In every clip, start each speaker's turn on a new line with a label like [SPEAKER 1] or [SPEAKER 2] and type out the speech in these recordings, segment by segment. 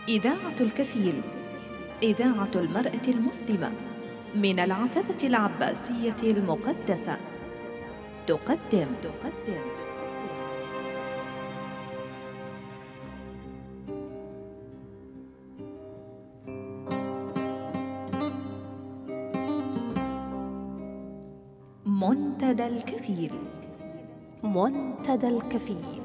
[SPEAKER 1] إذاعة الكفيل، إذاعة المرأة المسلمة من العتبة العباسية المقدسة، تقدم منتدى الكفيل.
[SPEAKER 2] منتدى الكفيل.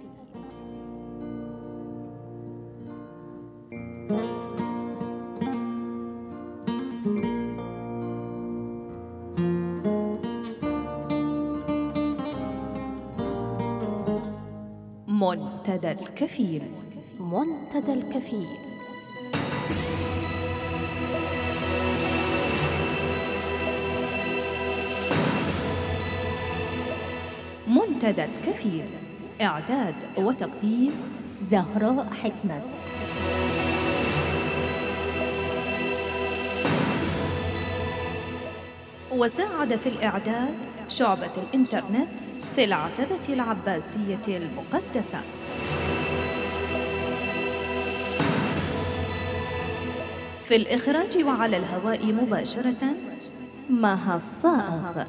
[SPEAKER 1] منتدى الكفيل.
[SPEAKER 2] منتدى الكفيل.
[SPEAKER 1] منتدى الكفيل، إعداد وتقديم
[SPEAKER 2] زهراء حكمت.
[SPEAKER 1] وساعد في الإعداد شعبة الإنترنت في العتبة العباسية المقدسة. في الإخراج وعلى الهواء مباشرة مها الصائغ.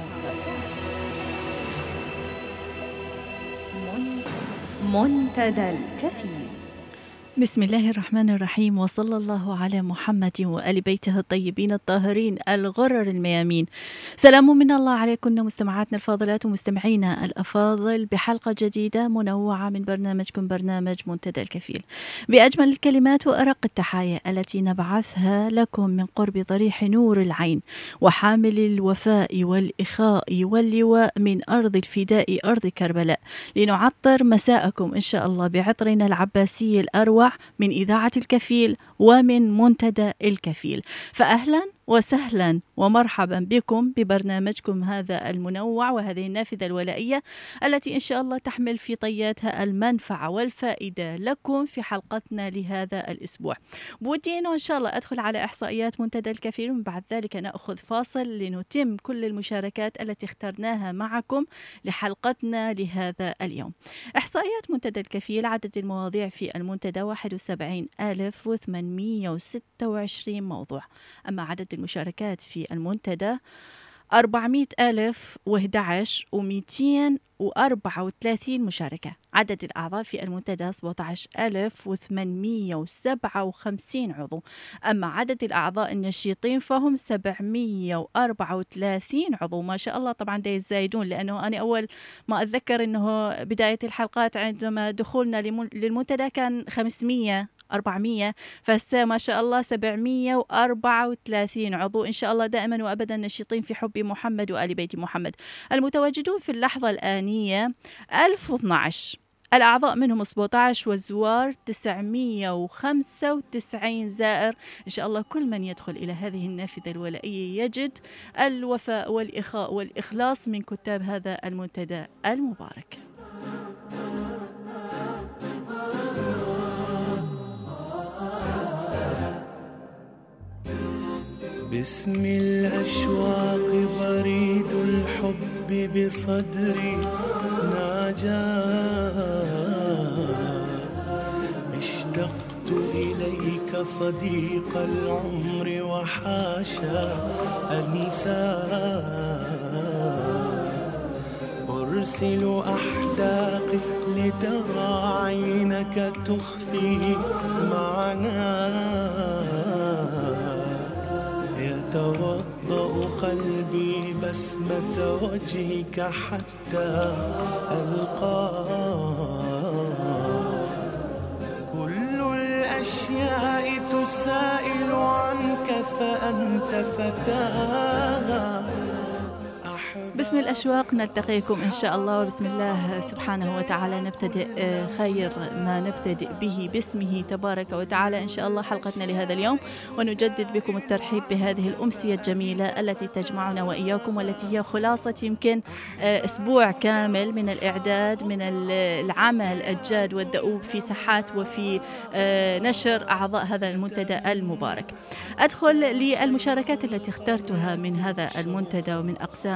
[SPEAKER 1] منتدى الكفيل.
[SPEAKER 3] بسم الله الرحمن الرحيم، وصلى الله على محمد وآل بيته الطيبين الطاهرين الغرر الميامين. سلام من الله عليكم مستمعاتنا الفاضلات ومستمعينا الأفاضل بحلقة جديدة منوعة من برنامجكم برنامج منتدى الكفيل، بأجمل الكلمات وأرق التحايا التي نبعثها لكم من قرب ضريح نور العين وحامل الوفاء والإخاء واللواء من أرض الفداء أرض كربلاء، لنعطر مساءكم إن شاء الله بعطرنا العباسي الأروع من إذاعة الكفيل ومن منتدى الكفيل. فأهلا وسهلا ومرحبا بكم ببرنامجكم هذا المنوع وهذه النافذة الولائية التي إن شاء الله تحمل في طياتها المنفعة والفائدة لكم في حلقتنا لهذا الأسبوع. بودي إنه إن شاء الله أدخل على إحصائيات منتدى الكفيل، ومن بعد ذلك نأخذ فاصل لنتم كل المشاركات التي اخترناها معكم لحلقتنا لهذا اليوم. إحصائيات منتدى الكفيل: عدد المواضيع في المنتدى 71,826 موضوع، أما عدد المشاركات في المنتدى 400,011,234 مشاركة. عدد الأعضاء في المنتدى 17,857 عضو، أما عدد الأعضاء النشيطين فهم 734 عضو. ما شاء الله، طبعا دا يزايدون، لأنه أنا أول ما أتذكر أنه بداية الحلقات عندما دخولنا للمنتدى كان 500 400، فهسه ما شاء الله 734 عضو. إن شاء الله دائما وأبدا نشيطين في حب محمد وآل بيت محمد. المتواجدون في اللحظة الآنية 1012، الأعضاء منهم 17 والزوار 995 زائر. إن شاء الله كل من يدخل إلى هذه النافذة الولائية يجد الوفاء والإخاء والإخلاص من كتاب هذا المنتدى المبارك.
[SPEAKER 4] باسم الأشواق بريد الحب بصدري ناجاه، اشتقت إليك صديق العمر وحاشا أنساه، أرسل أحداقي لترى عينك تخفي معناه، يتوضأ قلبي بسمة وجهك حتى ألقاه، كل الأشياء تسائل عنك فأنت فتاها.
[SPEAKER 3] باسم الأشواق نلتقيكم إن شاء الله، وبسم الله سبحانه وتعالى نبتدئ خير ما نبتدئ به باسمه تبارك وتعالى إن شاء الله حلقتنا لهذا اليوم، ونجدد بكم الترحيب بهذه الأمسية الجميلة التي تجمعنا وإياكم، والتي هي خلاصة يمكن أسبوع كامل من الإعداد، من العمل الجاد والدؤوب في ساحات وفي نشر أعضاء هذا المنتدى المبارك. أدخل للمشاركات التي اخترتها من هذا المنتدى ومن أقسامه ومن ساحات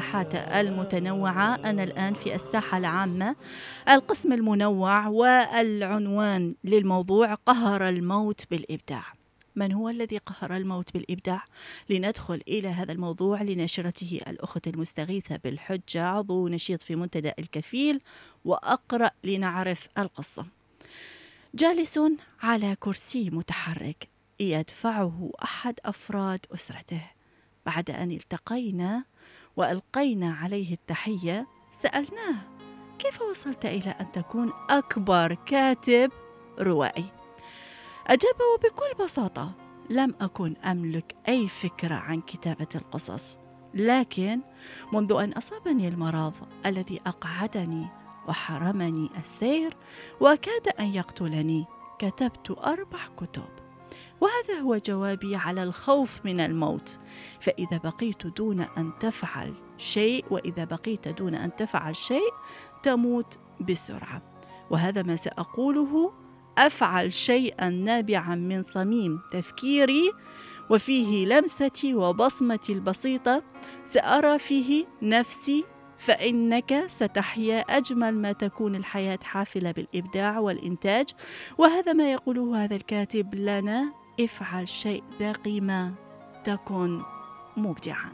[SPEAKER 3] الساحات المتنوعة. أنا الآن في الساحة العامة، القسم المنوع، والعنوان للموضوع: قهر الموت بالإبداع. من هو الذي قهر الموت بالإبداع؟ لندخل إلى هذا الموضوع لنشرته الأخت المستغيثة بالحجة، عضو نشيط في منتدى الكفيل، وأقرأ لنعرف القصة. جالس على كرسي متحرك يدفعه أحد أفراد أسرته. بعد أن التقينا وألقينا عليه التحية سألناه: كيف وصلت إلى أن تكون أكبر كاتب روائي؟ أجاب بكل بساطة: لم أكن أملك أي فكرة عن كتابة القصص، لكن منذ أن أصابني المرض الذي أقعدني وحرمني السير وكاد أن يقتلني كتبت 4 كتب، وهذا هو جوابي على الخوف من الموت. فإذا بقيت دون أن تفعل شيء، وإذا بقيت دون أن تفعل شيء تموت بسرعة. وهذا ما سأقوله: أفعل شيئا نابعا من صميم تفكيري وفيه لمستي وبصمتي البسيطة، سأرى فيه نفسي، فإنك ستحيا أجمل ما تكون الحياة، حافلة بالإبداع والإنتاج. وهذا ما يقوله هذا الكاتب لنا: افعل شيء ذا قيمة تكن مبدعا.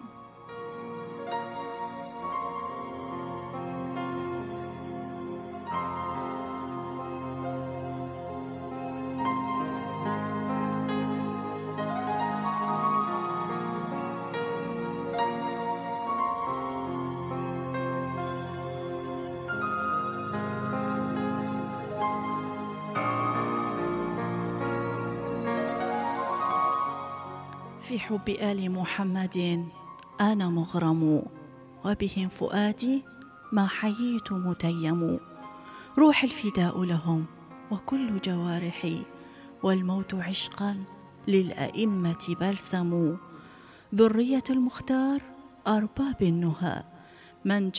[SPEAKER 3] في حب آل محمد أنا مغرم، وبهم فؤادي ما حييت متيم. روح الفداء لهم وكل جوارحي، والموت عشقا للأئمة بلسم. ذرية المختار أرباب النهى، من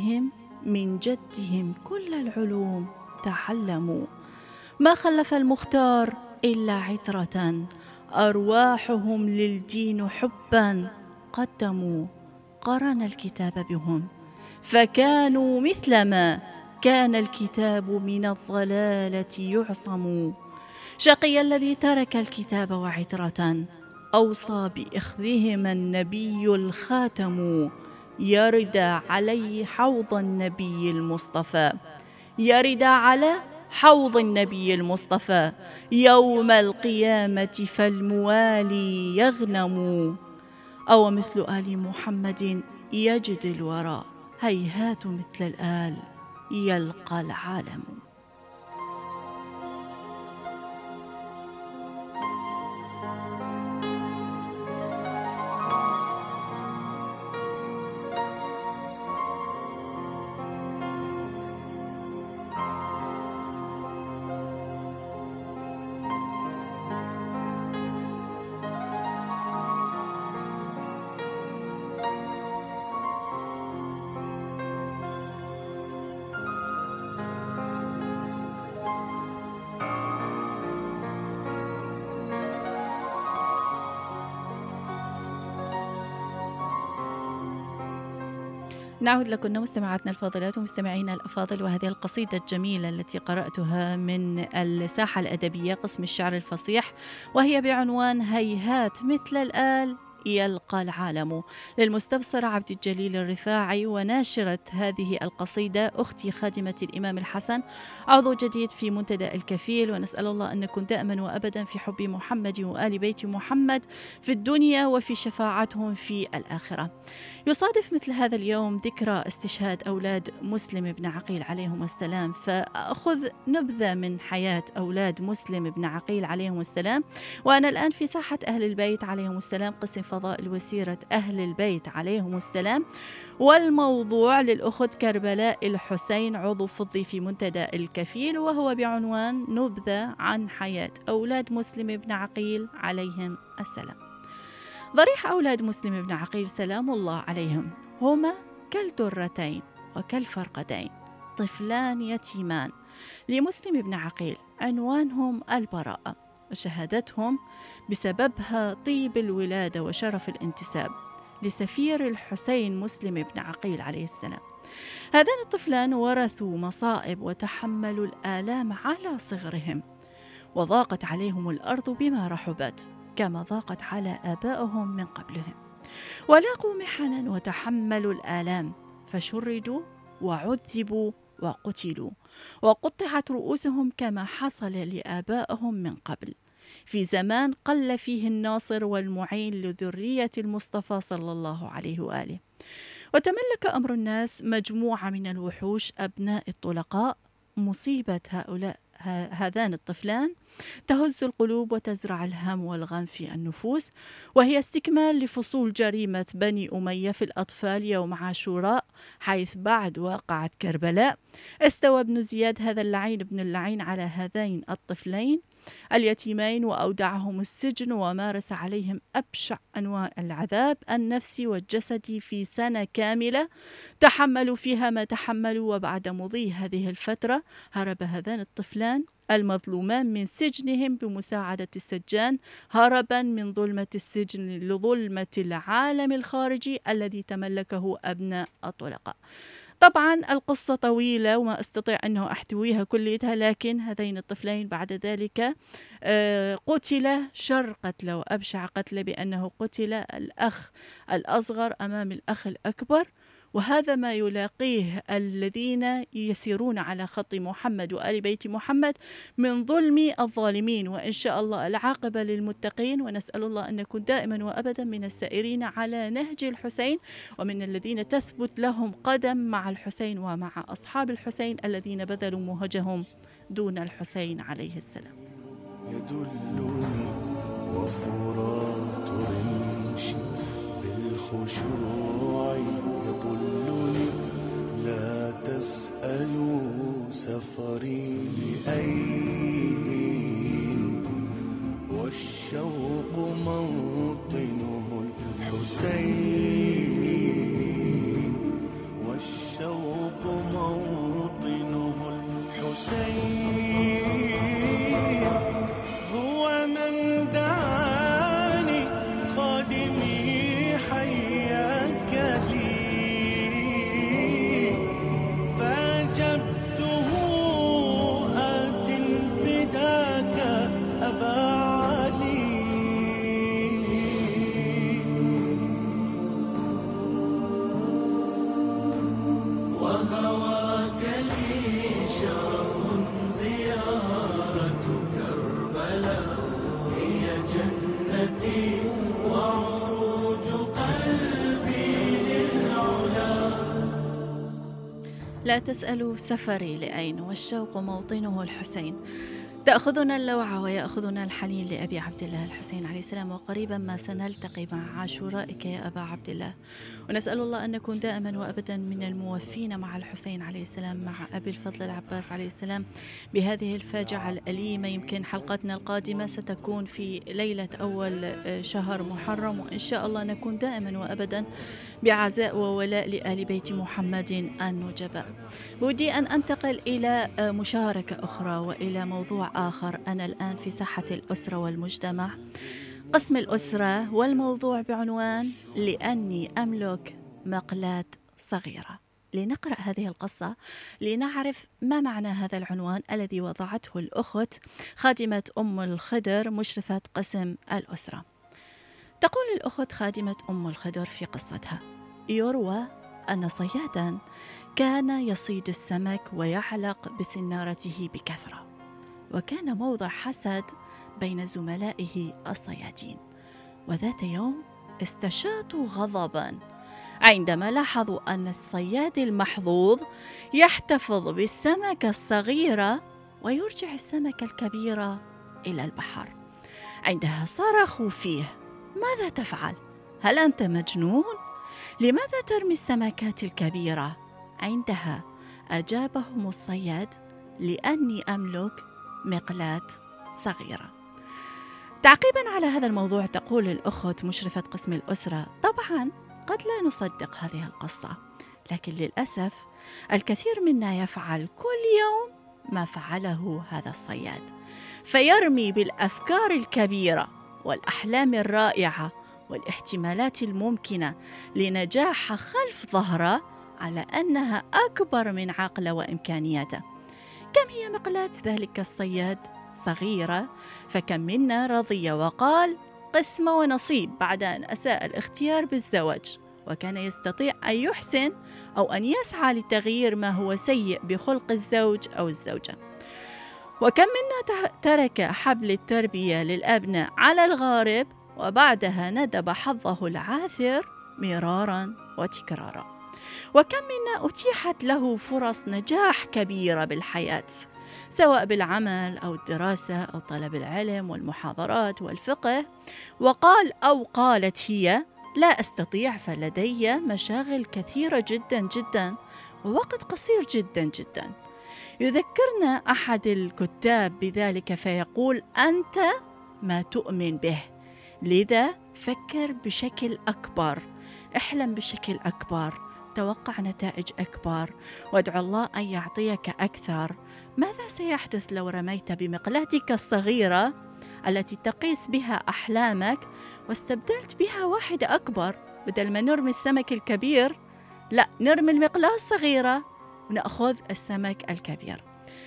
[SPEAKER 3] جدهم كل العلوم تعلموا. ما خلف المختار إلا عترة، أرواحهم للدين حبا قدموا. قرن الكتاب بهم فكانوا مثلما كان الكتاب من الضلالة يعصم. شقي الذي ترك الكتاب وعترة، أوصى بإخذهما النبي الخاتم. يرد عليه حوض النبي المصطفى، يرد على حوض النبي المصطفى يوم القيامة، فالموالي يغنم. أو مثل آل محمد يجد الورى، هيهات مثل الآل يلقى العالم. نعود لكم مستمعاتنا الفاضلات ومستمعينا الأفاضل، وهذه القصيدة الجميلة التي قرأتها من الساحة الأدبية قسم الشعر الفصيح، وهي بعنوان هيهات مثل الآل يلقى العالم، للمستبصرة عبد الجليل الرفاعي. وناشرة هذه القصيدة أختي خادمة الإمام الحسن، عضو جديد في منتدى الكفيل. ونسأل الله أن نكون دائما وأبدا في حب محمد وآل بيت محمد في الدنيا وفي شفاعتهم في الآخرة. يصادف مثل هذا اليوم ذكرى استشهاد أولاد مسلم بن عقيل عليهم السلام، فأخذ نبذة من حياة أولاد مسلم بن عقيل عليهم السلام. وأنا الآن في ساحة أهل البيت عليهم السلام، قسم فضائل وسيرة أهل البيت عليهم السلام، والموضوع للأخت كربلاء الحسين، عضو فضي في منتدى الكفيل، وهو بعنوان نبذة عن حياة أولاد مسلم بن عقيل عليهم السلام. ضريح أولاد مسلم بن عقيل سلام الله عليهم هما كالدرتين وكالفرقدين، طفلان يتيمان لمسلم بن عقيل، عنوانهم البراءة، وشهادتهم بسببها طيب الولادة وشرف الانتساب. لسفير الحسين مسلم بن عقيل عليه السلام. هذان الطفلان ورثوا مصائب وتحملوا الآلام على صغرهم، وضاقت عليهم الأرض بما رحبت كما ضاقت على آبائهم من قبلهم، ولاقوا محنا وتحملوا الآلام، فشردوا وعذبوا وقتلوا، وقطعت رؤوسهم كما حصل لآبائهم من قبل، في زمان قل فيه الناصر والمعين لذرية المصطفى صلى الله عليه وآله. وتملك أمر الناس مجموعة من الوحوش أبناء الطلقاء. مصيبة هذان الطفلان تهز القلوب وتزرع الهم والغم في النفوس، وهي استكمال لفصول جريمة بني أمية في الأطفال يوم عاشوراء، حيث بعد واقعة كربلاء استوى ابن زياد هذا اللعين ابن اللعين على هذين الطفلين اليتيمين، وأودعهم السجن ومارس عليهم أبشع أنواع العذاب النفسي والجسدي في سنة كاملة تحملوا فيها ما تحملوا. وبعد مضي هذه الفترة هرب هذان الطفلان المظلومان من سجنهم بمساعدة السجان، هربا من ظلمة السجن لظلمة العالم الخارجي الذي تملكه أبناء الطلقاء. طبعا القصة طويلة وما أستطيع أنه أحتويها كليتها، لكن هذين الطفلين بعد ذلك قتل شر قتله وأبشع قتله، بأنه قتل الأخ الأصغر أمام الأخ الأكبر. وهذا ما يلاقيه الذين يسيرون على خط محمد وآل بيت محمد من ظلم الظالمين، وإن شاء الله العاقبة للمتقين. ونسأل الله أن نكون دائما وأبدا من السائرين على نهج الحسين، ومن الذين تثبت لهم قدم مع الحسين ومع أصحاب الحسين الذين بذلوا مهجهم دون الحسين عليه السلام.
[SPEAKER 4] يدلني وفرات رمش بالخشوع يبلني، لا تسألوا سفري لأين، والشوق موطنه الحسين، والشوق موطنه الحسين. هو من دعاني خادمي حياك لي، فأجبته آت فداك أبا علي. وهواك لي شرف زيارة كربلاء، هي جنتي وعروج قلبي للعلا.
[SPEAKER 3] لا تسألوا سفري لأين، والشوق موطنه الحسين. تأخذنا اللوعة ويأخذنا الحنين لأبي عبد الله الحسين عليه السلام، وقريبا ما سنلتقي مع عاشورائك يا أبا عبد الله. ونسأل الله أن نكون دائما وأبدا من الموفين مع الحسين عليه السلام، مع أبي الفضل العباس عليه السلام بهذه الفاجعة الأليمة. يمكن حلقتنا القادمة ستكون في ليلة أول شهر محرم، وإن شاء الله نكون دائما وأبدا بعزاء وولاء لآل بيت محمد النجباء. ودي أن أنتقل إلى مشاركة أخرى وإلى موضوع آخر. أنا الآن في ساحة الأسرة والمجتمع، قسم الأسرة، والموضوع بعنوان لأني أملك مقلاة صغيرة. لنقرأ هذه القصة لنعرف ما معنى هذا العنوان الذي وضعته الأخت خادمة أم الخضر مشرفة قسم الأسرة. تقول الأخت خادمة أم الخضر في قصتها: يروى أن صيادا كان يصيد السمك ويعلق بسنارته بكثرة، وكان موضع حسد بين زملائه الصيادين. وذات يوم استشاطوا غضبا عندما لاحظوا أن الصياد المحظوظ يحتفظ بالسمكة الصغيرة ويرجع السمكة الكبيرة إلى البحر. عندها صرخوا فيه: ماذا تفعل؟ هل أنت مجنون؟ لماذا ترمي السمكات الكبيرة؟ عندها أجابهم الصياد: لأني أملك مقلاة صغيرة. تعقيبا على هذا الموضوع تقول الأخت مشرفة قسم الأسرة: طبعا قد لا نصدق هذه القصة، لكن للأسف الكثير منا يفعل كل يوم ما فعله هذا الصياد، فيرمي بالأفكار الكبيرة والأحلام الرائعة والاحتمالات الممكنة لنجاحها خلف ظهره على أنها أكبر من عقله وإمكانياته. كم هي مقلاة ذلك الصياد صغيرة، فكم منا رضي وقال قسم ونصيب بعد أن أساء الاختيار بالزواج، وكان يستطيع أن يحسن أو أن يسعى لتغيير ما هو سيء بخلق الزوج أو الزوجة. وكم منا ترك حبل التربية للأبناء على الغارب وبعدها ندب حظه العاثر مرارا وتكرارا. وكم منا أتيحت له فرص نجاح كبيرة بالحياة، سواء بالعمل أو الدراسة أو طلب العلم والمحاضرات والفقه، وقال أو قالت هي لا أستطيع فلدي مشاغل كثيرة جدا جدا ووقت قصير جدا جدا. يذكرنا أحد الكتاب بذلك فيقول أنت ما تؤمن به، لذا فكر بشكل أكبر، احلم بشكل أكبر، توقع نتائج أكبر، وادعو الله أن يعطيك أكثر. ماذا سيحدث لو رميت بمقلاتك الصغيرة التي تقيس بها أحلامك واستبدلت بها واحدة أكبر؟ بدل ما نرمي السمك الكبير، لا، نرمي المقلاة الصغيرة ونأخذ السمك الكبير.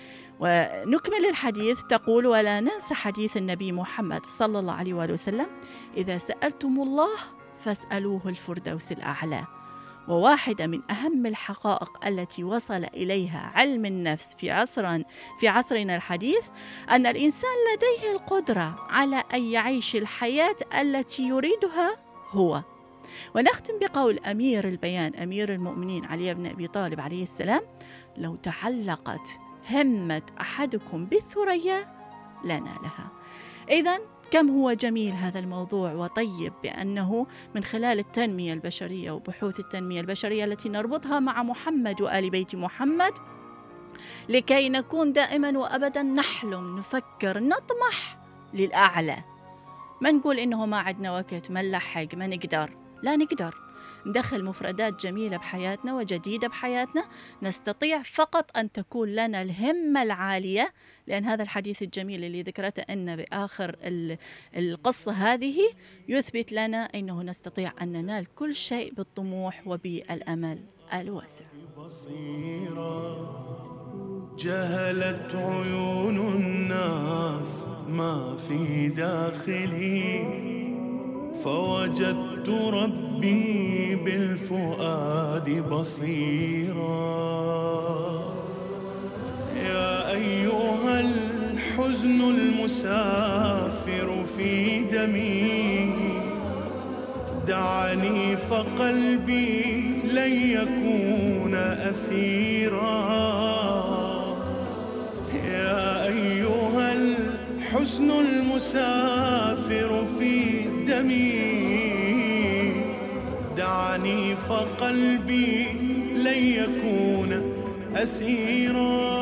[SPEAKER 3] ونكمل الحديث. تقول ولا ننسى حديث النبي محمد صلى الله عليه وآله وسلم إذا سألتم الله فاسألوه الفردوس الأعلى. وواحدة من أهم الحقائق التي وصل إليها علم النفس في عصرنا الحديث أن الإنسان لديه القدرة على أن يعيش الحياة التي يريدها هو. ونختم بقول أمير البيان أمير المؤمنين علي بن أبي طالب عليه السلام لو تعلقت همة أحدكم بالثريا لنالها. إذن كم هو جميل هذا الموضوع وطيب، بأنه من خلال التنمية البشرية وبحوث التنمية البشرية التي نربطها مع محمد وآل بيت محمد لكي نكون دائما وأبدا نحلم، نفكر، نطمح للأعلى. ما نقول إنه ما عندنا وقت، ما نلحق، ما نقدر، لا نقدر ندخل مفردات جميلة بحياتنا وجديدة بحياتنا. نستطيع فقط أن تكون لنا الهمة العالية، لأن هذا الحديث الجميل اللي ذكرته أن بآخر القصة هذه يثبت لنا أنه نستطيع أن ننال كل شيء بالطموح وبالأمل الواسع.
[SPEAKER 4] جهلت عيون الناس ما في داخلي، فوجدت ربي بالفؤاد بصيرا. يا أيها الحزن المسافر في دمي، دعني فقلبي لن يكون أسيرا. يا أيها الحزن المسافر في دمي، دعني فقلبي لن يكون أسيرا.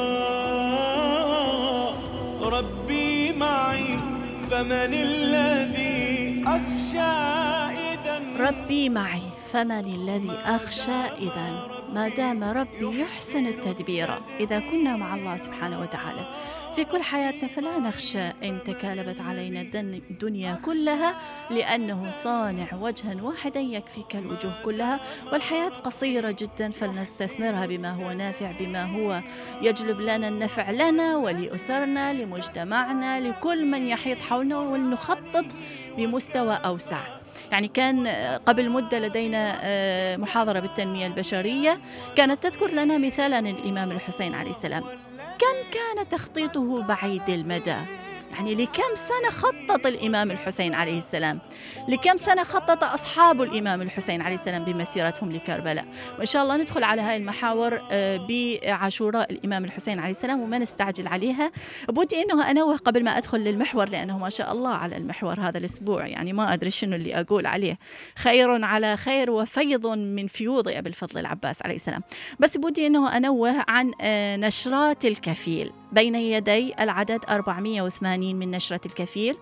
[SPEAKER 4] ربي معي فمن الذي أخشى إذن،
[SPEAKER 3] ربي معي فمن الذي أخشى إذن. ما دام ربي يحسن التدبير، إذا كنا مع الله سبحانه وتعالى في كل حياتنا فلا نخشى إن تكالبت علينا الدنيا كلها، لأنه صانع وجها واحدا يكفيك الوجوه كلها. والحياة قصيرة جدا، فلنستثمرها بما هو نافع، بما هو يجلب لنا النفع لنا ولأسرنا، لمجتمعنا، لكل من يحيط حولنا، ولنخطط بمستوى أوسع. يعني كان قبل مدة لدينا محاضرة بالتنمية البشرية كانت تذكر لنا مثالا الإمام الحسين عليه السلام، كم كان تخطيطه بعيد المدى. يعني لكم سنة خطط الإمام الحسين عليه السلام، لكم سنة خطط أصحاب الإمام الحسين عليه السلام بمسيرتهم لكربلاء. وإن شاء الله ندخل على هاي المحاور بعاشوراء الإمام الحسين عليه السلام وما نستعجل عليها. بودي إنه أنوه قبل ما أدخل للمحور، لأنه ما شاء الله على المحور هذا الأسبوع، يعني ما أدري شنو اللي أقول عليه، خير على خير وفيض من فيوض أبي الفضل العباس عليه السلام. بس بودي إنه أنوه عن نشرات الكفيل بين يدي العدد 480 من نشرة الكفيل،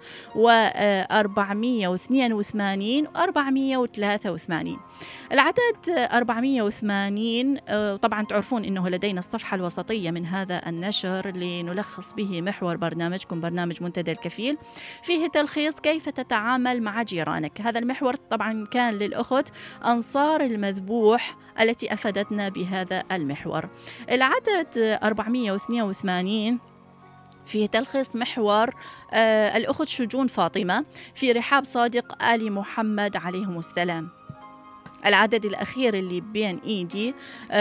[SPEAKER 3] و482 و483. العدد 480 طبعا تعرفون أنه لدينا الصفحة الوسطية من هذا النشر لنلخص به محور برنامجكم، برنامج منتدى الكفيل، فيه تلخيص كيف تتعامل مع جيرانك. هذا المحور طبعا كان للأخت أنصار المذبوح التي أفادتنا بهذا المحور. العدد 482 فيه تلخيص محور الأخت شجون فاطمة في رحاب صادق آل محمد عليهم السلام. العدد الأخير اللي بين إيدي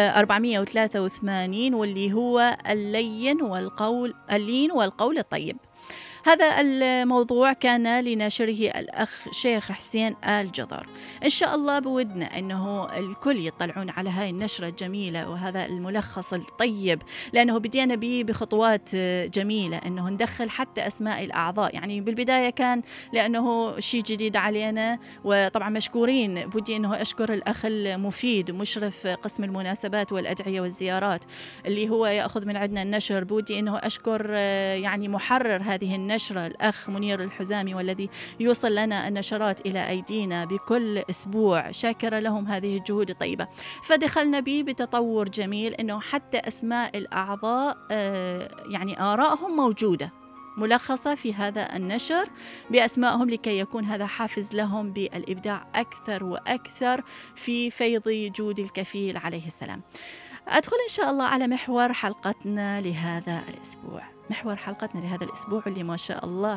[SPEAKER 3] 483 واللي هو اللين والقول الطيب. هذا الموضوع كان لناشره الأخ شيخ حسين آل جدر. إن شاء الله بودنا أنه الكل يطلعون على هاي النشرة الجميلة وهذا الملخص الطيب، لأنه بدينا به بخطوات جميلة، أنه ندخل حتى أسماء الأعضاء. يعني بالبداية كان لأنه شيء جديد علينا، وطبعا مشكورين. بدي أنه أشكر الأخ المفيد مشرف قسم المناسبات والأدعية والزيارات اللي هو يأخذ من عندنا النشر. بدي أنه أشكر يعني محرر هذه النشرة الأخ منير الحزامي، والذي يوصل لنا النشرات إلى أيدينا بكل أسبوع. شاكرة لهم هذه الجهود الطيبة. فدخلنا به بتطور جميل، أنه حتى أسماء الأعضاء يعني آرائهم موجودة ملخصة في هذا النشر بأسمائهم، لكي يكون هذا حافز لهم بالإبداع أكثر وأكثر في فيض جود الكفيل عليه السلام. أدخل إن شاء الله على محور حلقتنا لهذا الأسبوع. محور حلقتنا لهذا الأسبوع اللي ما شاء الله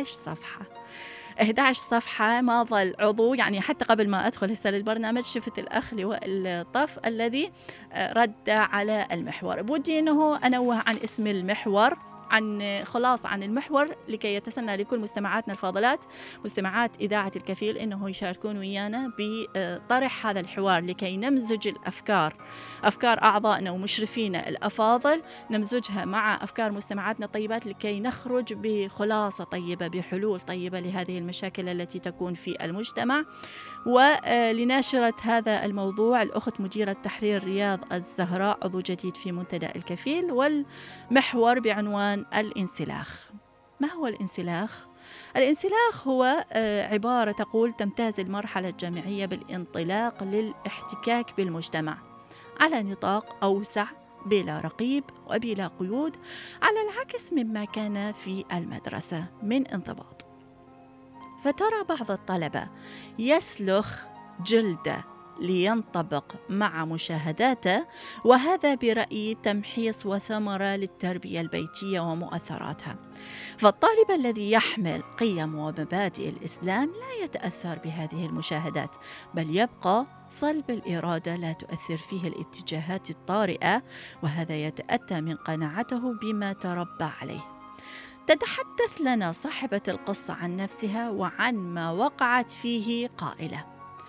[SPEAKER 3] 11 صفحة ما ظل عضو. يعني حتى قبل ما أدخل هسه للبرنامج شفت الأخ لواء الطف الذي رد على المحور. بودي أنه أنوه عن اسم المحور، عن المحور، لكي يتسنى لكل مستمعاتنا الفاضلات مستمعات إذاعة الكفيل أنه يشاركون ويانا بطرح هذا الحوار، لكي نمزج الأفكار، أفكار أعضائنا ومشرفينا الأفاضل، نمزجها مع أفكار مستمعاتنا الطيبات، لكي نخرج بخلاصة طيبة، بحلول طيبة لهذه المشاكل التي تكون في المجتمع. ولناشرة هذا الموضوع الأخت مديرة تحرير رياض الزهراء، عضو جديد في منتدى الكفيل، والمحور بعنوان الانسلاخ. ما هو الانسلاخ؟ الانسلاخ هو عبارة تقول تمتاز المرحلة الجامعية بالانطلاق للاحتكاك بالمجتمع على نطاق أوسع بلا رقيب وبلا قيود، على العكس مما كان في المدرسة من انضباط. فترى بعض الطلبة يسلخ جلده لينطبق مع مشاهداته، وهذا برأيي تمحيص وثمرة للتربية البيتية ومؤثراتها. فالطالب الذي يحمل قيم ومبادئ الإسلام لا يتأثر بهذه المشاهدات، بل يبقى صلب الإرادة لا تؤثر فيه الاتجاهات الطارئة، وهذا يتأتى من قناعته بما تربى عليه. تتحدث لنا صاحبة القصة عن نفسها وعن ما وقعت فيه قائلة: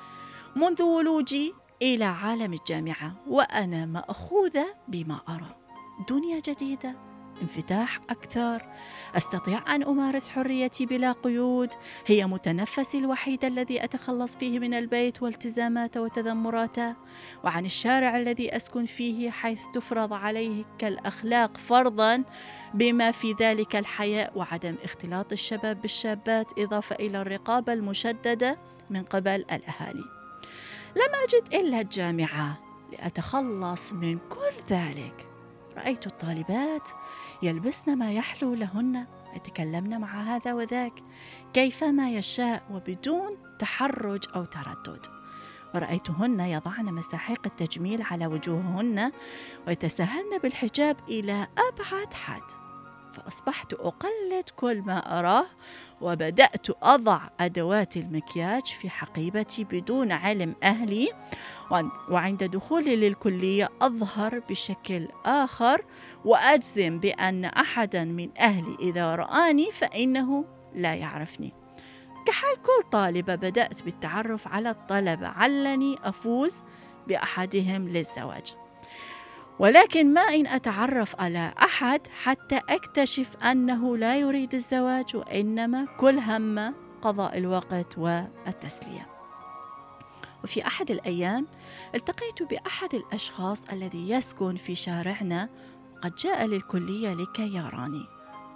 [SPEAKER 3] منذ ولوجي إلى عالم الجامعة وأنا مأخوذة بما أرى، دنيا جديدة، انفتاح أكثر، أستطيع أن أمارس حريتي بلا قيود، هي متنفسي الوحيد الذي أتخلص فيه من البيت والتزاماته وتذمراته، وعن الشارع الذي أسكن فيه حيث تفرض عليه كالأخلاق فرضا، بما في ذلك الحياء وعدم اختلاط الشباب بالشابات، إضافة إلى الرقابة المشددة من قبل الأهالي. لم أجد إلا الجامعة لأتخلص من كل ذلك. رأيت الطالبات يلبسن ما يحلو لهن، يتكلمن مع هذا وذاك كيفما يشاء وبدون تحرج أو تردد، ورأيتهن يضعن مساحيق التجميل على وجوههن ويتساهلن بالحجاب إلى أبعد حد. فأصبحت أقلد كل ما أراه، وبدأت أضع أدوات المكياج في حقيبتي بدون علم أهلي، وعند دخولي للكلية أظهر بشكل آخر، وأجزم بأن أحدا من أهلي إذا رآني فإنه لا يعرفني. كحال كل طالبة بدأت بالتعرف على الطلبة علني أفوز بأحدهم للزواج، ولكن ما إن أتعرف على أحد حتى أكتشف أنه لا يريد الزواج، وإنما كل همه قضاء الوقت والتسلية. وفي أحد الأيام التقيت بأحد الأشخاص الذي يسكن في شارعنا، قد جاء للكلية لكي يراني،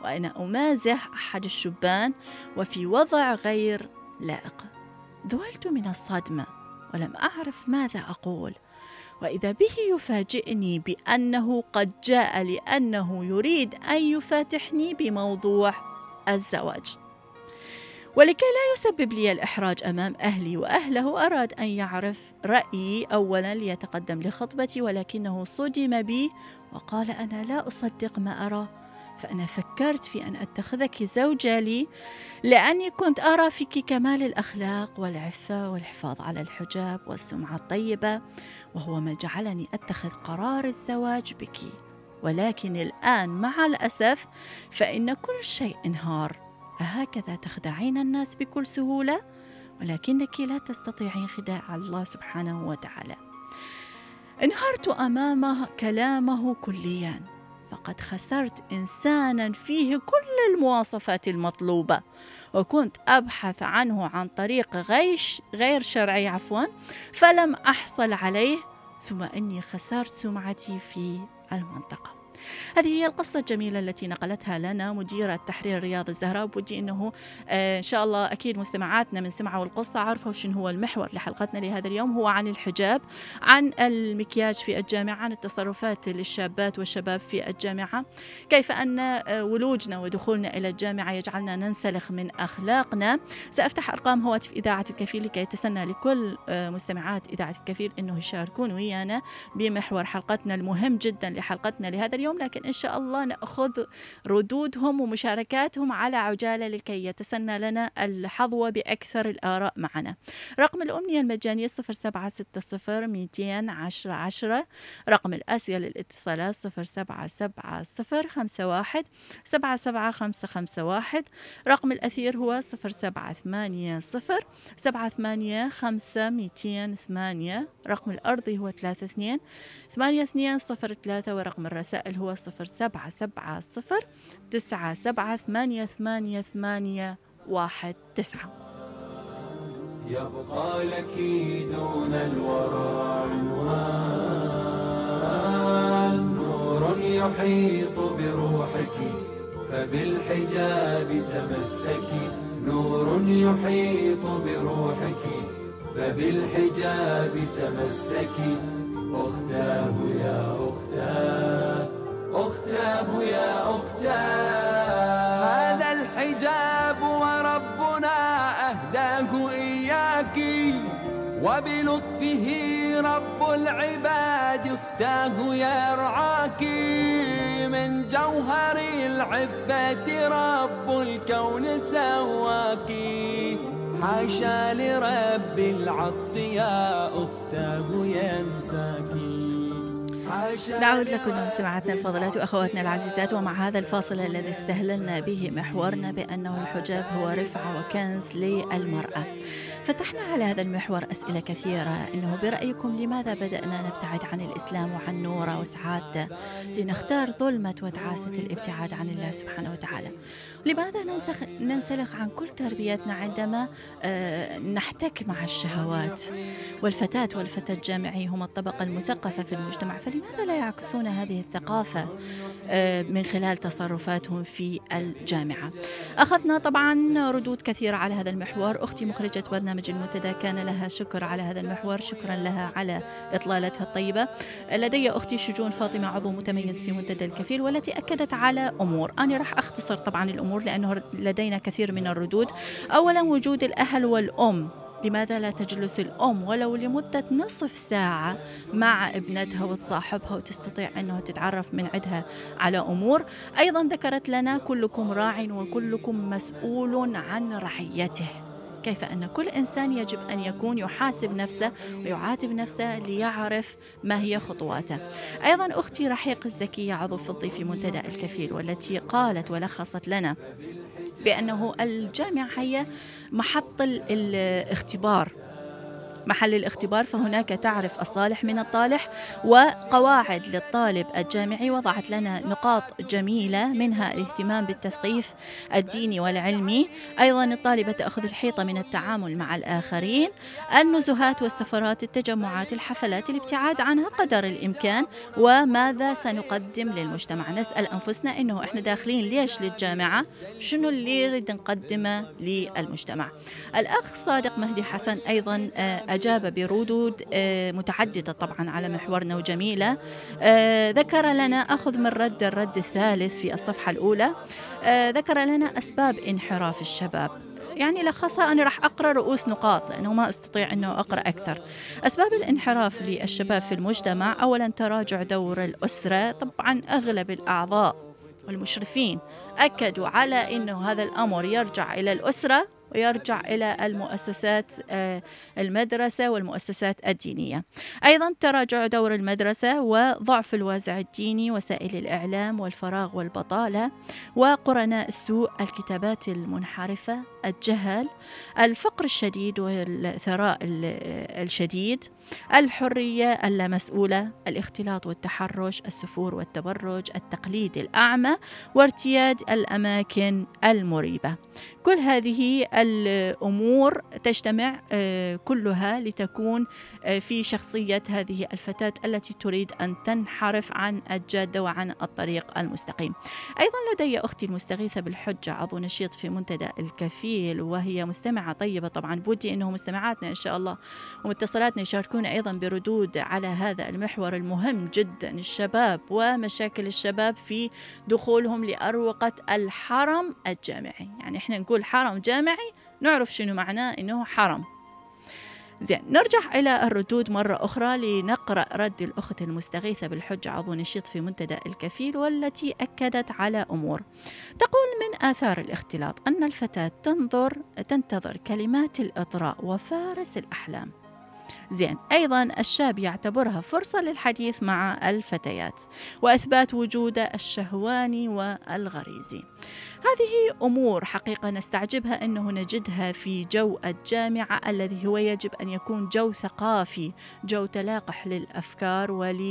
[SPEAKER 3] وأنا أمازح أحد الشبان وفي وضع غير لائق. ذهلت من الصدمة ولم أعرف ماذا أقول، وإذا به يفاجئني بأنه قد جاء لأنه يريد أن يفاتحني بموضوع الزواج. ولكي لا يسبب لي الإحراج أمام أهلي وأهله أراد أن يعرف رأيي أولا ليتقدم لخطبتي، ولكنه صدم بي وقال أنا لا أصدق ما أرى. فأنا فكرت في أن أتخذك زوجة لي لأني كنت أرى فيك كمال الأخلاق والعفة والحفاظ على الحجاب والسمعة الطيبة، وهو ما جعلني أتخذ قرار الزواج بك. ولكن الآن مع الأسف فإن كل شيء انهار. أهكذا تخدعين الناس بكل سهولة؟ ولكنك لا تستطيعين خداع الله سبحانه وتعالى. انهارت أمام كلامه كليا، فقد خسرت إنسانا فيه كل المواصفات المطلوبة، وكنت أبحث عنه عن طريق غير شرعي فلم أحصل عليه، ثم أني خسرت سمعتي في المنطقة. هذه هي القصة الجميلة التي نقلتها لنا مديرة تحرير رياض الزهراء. بودي أنه إن شاء الله أكيد مستمعاتنا من سمعوا القصة عرفوا شنو هو المحور لحلقتنا لهذا اليوم. هو عن الحجاب، عن المكياج في الجامعة، عن التصرفات للشابات والشباب في الجامعة، كيف أن ولوجنا ودخولنا إلى الجامعة يجعلنا ننسلخ من أخلاقنا. سأفتح أرقام هواتف إذاعة الكفيل لكي يتسنى لكل مستمعات إذاعة الكفيل أنه يشاركون ويانا بمحور حلقتنا المهم جدا لحلقتنا لهذا اليوم، لكن إن شاء الله نأخذ ردودهم ومشاركاتهم على عجالة لكي يتسنى لنا الحظوة بأكثر الآراء معنا. رقم الأمنية المجانية 0760-210-10. رقم الآسيا للاتصالات 077051-77551. رقم الأثير هو 0780-785208. رقم الأرضي هو 32-8203. ورقم الرسائل هو 0770-9788-819.
[SPEAKER 5] يبقى لك دون الورى عنوان، نور يحيط بروحك فبالحجاب تمسكي، نور يحيط بروحك فبالحجاب تمسكي. أختاه يا أختاه، أختاه يا أختاه، هذا الحجاب وربنا أهداه إياك، وبلطفه رب العباد اختاه يرعاك. من جوهر العفة رب الكون سواك، حاشا لرب العطف يا أختاه ينساك.
[SPEAKER 3] نعود لكم مستمعاتنا الفاضلات وأخواتنا العزيزات، ومع هذا الفاصل الذي استهللنا به محورنا بأنه الحجاب هو رفعة وكنز للمرأة. فتحنا على هذا المحور أسئلة كثيرة، إنه برأيكم لماذا بدأنا نبتعد عن الإسلام وعن نوره وسعادته لنختار ظلمة وتعاسة الابتعاد عن الله سبحانه وتعالى؟ لماذا ننسلخ عن كل تربيتنا عندما نحتك مع الشهوات؟ والفتاة والفتى الجامعي هم الطبقة المثقفة في المجتمع، فلماذا لا يعكسون هذه الثقافة من خلال تصرفاتهم في الجامعة؟ أخذنا طبعا ردود كثيرة على هذا المحور. أختي مخرجة برنامج المنتدى كان لها شكر على هذا المحور، شكرا لها على إطلالتها الطيبة. لدي أختي شجون فاطمة عضو متميز في منتدى الكفيل، والتي أكدت على أمور. أنا راح أختصر طبعا الأمور لأنه لدينا كثير من الردود. أولا وجود الأهل والأم، لماذا لا تجلس الأم ولو لمدة نصف ساعة مع ابنتها وتصاحبها وتستطيع أنه تتعرف من عندها على أمور؟ أيضا ذكرت لنا كلكم راع وكلكم مسؤول عن رعيته، كيف أن كل إنسان يجب أن يكون يحاسب نفسه ويعاتب نفسه ليعرف ما هي خطواته. أيضا أختي رحيق الزكية عضو فضي في منتدى الكفيل، والتي قالت ولخصت لنا بأنه الجامعة هي محط الاختبار، محل الاختبار فهناك تعرف الصالح من الطالح، وقواعد للطالب الجامعي وضعت لنا نقاط جميلة، منها الاهتمام بالتثقيف الديني والعلمي. أيضا الطالبة تأخذ الحيطة من التعامل مع الآخرين، النزهات والسفرات، التجمعات، الحفلات، الابتعاد عنها قدر الإمكان. وماذا سنقدم للمجتمع؟ نسأل أنفسنا إنه إحنا داخلين ليش للجامعة؟ شنو اللي يريد نقدمه للمجتمع؟ الأخ صادق مهدي حسن أيضا أجاب بردود متعددة طبعا على محورنا وجميلة. ذكر لنا، أخذ من الرد الثالث في الصفحة الأولى، ذكر لنا أسباب انحراف الشباب. يعني لخصها أنا راح أقرأ رؤوس نقاط لأنه ما أستطيع أنه أقرأ أكثر. أسباب الانحراف للشباب في المجتمع: أولا تراجع دور الأسرة. طبعا أغلب الأعضاء والمشرفين أكدوا على أنه هذا الأمر يرجع إلى الأسرة ويرجع إلى المؤسسات المدرسة والمؤسسات الدينية. أيضا تراجع دور المدرسة وضعف الوازع الديني، وسائل الإعلام والفراغ والبطالة وقرناء السوء، الكتابات المنحرفة، الجهل، الفقر الشديد والثراء الشديد، الحرية اللامسؤولة، الاختلاط والتحرش، السفور والتبرج، التقليد الأعمى، وارتياد الأماكن المريبة. كل هذه الأمور تجتمع كلها لتكون في شخصية هذه الفتاة التي تريد أن تنحرف عن الجادة وعن الطريق المستقيم. أيضا لدي أختي المستغيثة بالحجة عضو نشيط في منتدى الكفيل، وهي مستمعة طيبة. طبعا بودي أنه مستمعاتنا إن شاء الله ومتصلاتنا يشاركون أيضا بردود على هذا المحور المهم جدا، الشباب ومشاكل الشباب في دخولهم لأروقة الحرم الجامعي. يعني إحنا نقول حرم جامعي نعرف شنو معناه إنه حرم. زين، نرجع إلى الردود مرة أخرى لنقرأ رد الأخت المستغيثة بالحجة عضو نشيط في منتدى الكفيل، والتي أكدت على أمور. تقول: من آثار الاختلاط أن الفتاة تنتظر كلمات الإطراء وفارس الأحلام. زين، أيضا الشاب يعتبرها فرصة للحديث مع الفتيات وإثبات وجوده الشهواني والغريزي. هذه أمور حقيقة نستعجبها أنه نجدها في جو الجامعة الذي هو يجب أن يكون جو ثقافي، جو تلاقح للأفكار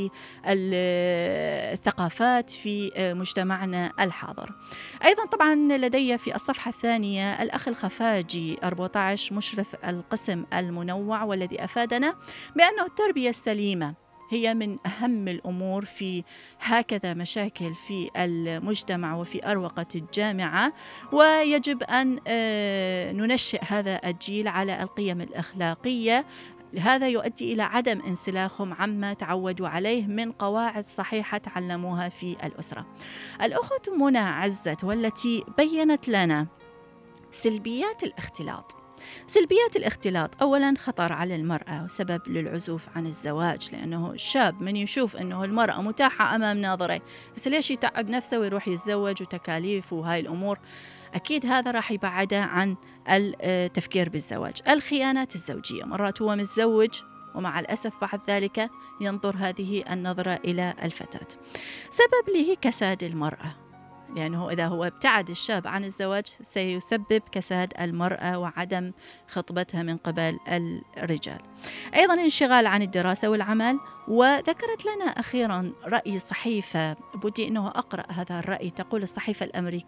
[SPEAKER 3] وللثقافات في مجتمعنا الحاضر. أيضا طبعا لدي في الصفحة الثانية الأخ الخفاجي 14 مشرف القسم المنوع، والذي أفادنا بأنه التربية السليمة هي من أهم الأمور في هكذا مشاكل في المجتمع وفي أروقة الجامعة، ويجب أن ننشئ هذا الجيل على القيم الأخلاقية. هذا يؤدي إلى عدم انسلاخهم عما تعودوا عليه من قواعد صحيحة تعلموها في الأسرة. الأخت منى عزت والتي بيّنت لنا سلبيات الاختلاط. سلبيات الاختلاط: أولا خطر على المرأة وسبب للعزوف عن الزواج، لأنه الشاب من يشوف أنه المرأة متاحة أمام ناظره، بس ليش يتعب نفسه ويروح يتزوج وتكاليف وهاي الأمور؟ أكيد هذا راح يبعده عن التفكير بالزواج. الخيانات الزوجية: مرات هو متزوج ومع الأسف بعد ذلك ينظر هذه النظرة إلى الفتاة. سبب له كساد المرأة، لأنه إذا هو ابتعد الشاب عن الزواج سيسبب كساد المرأة وعدم خطبتها من قبل الرجال. أيضا انشغال عن الدراسة والعمل. وذكرت لنا أخيرا رأي صحيفة، بدي أنه أقرأ هذا الرأي. تقول الصحيفة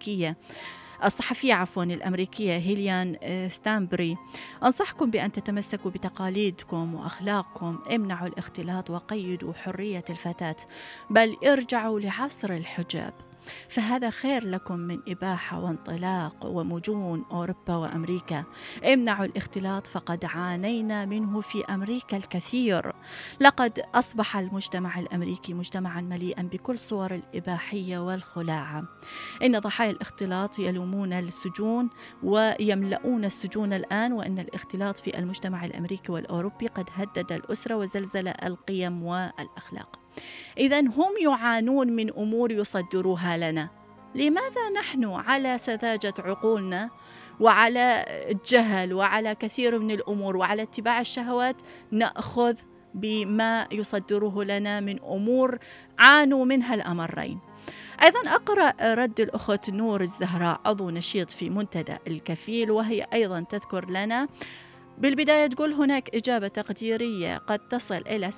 [SPEAKER 3] الصحفية الأمريكية هيليان ستامبري: أنصحكم بأن تتمسكوا بتقاليدكم وأخلاقكم، امنعوا الاختلاط وقيدوا حرية الفتاة، بل ارجعوا لعصر الحجاب، فهذا خير لكم من إباحة وانطلاق ومجون أوروبا وأمريكا. امنعوا الاختلاط فقد عانينا منه في أمريكا الكثير. لقد أصبح المجتمع الأمريكي مجتمعا مليئا بكل صور الإباحية والخلاعة. إن ضحايا الاختلاط يلومون السجون ويملؤون السجون الآن، وإن الاختلاط في المجتمع الأمريكي والأوروبي قد هدد الأسرة وزلزل القيم والأخلاق. إذن هم يعانون من أمور يصدروها لنا. لماذا نحن على سذاجة عقولنا وعلى الجهل وعلى كثير من الأمور وعلى اتباع الشهوات نأخذ بما يصدروه لنا من أمور عانوا منها الأمرين؟ أيضا أقرأ رد الأخت نور الزهراء عضو نشيط في منتدى الكفيل، وهي أيضا تذكر لنا بالبداية تقول هناك إجابة تقديرية قد تصل إلى